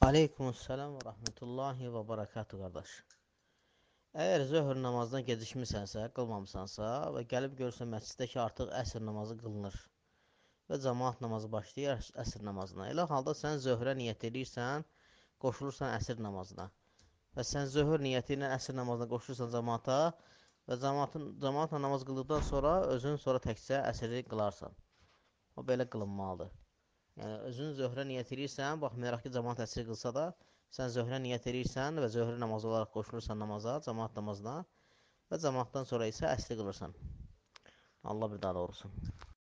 Aleykumussalam və rəhmətullahi və barakatuhu qardaş. Əgər zöhr namazına gecikmisənsə, qılmamısansa və gəlib görürsən məsciddə ki, artıq əsr namazı qılınır və cəmaat namazı başlayır əsr namazına. Elə halda sən zöhrə niyyət edirsən, qoşulursan əsr namazına. Və sən zöhr niyyəti ilə əsr namazına qoşulursan cəmaata və cəmaatla namaz qıldıqdan sonra özün sonra təkcə əsri qılarsan. O belə qılınmalıdır. Yəni, özün zöhrə niyyət edirsən, baxmayaraq ki, cəmaat əsri qılsa da, sən zöhrə niyyət edirsən və zöhrə namazı olaraq qoşulursan namaza, cəmaat namazına və cəmaatdan sonra isə əsri qılırsan. Allah bir daha doğrusun.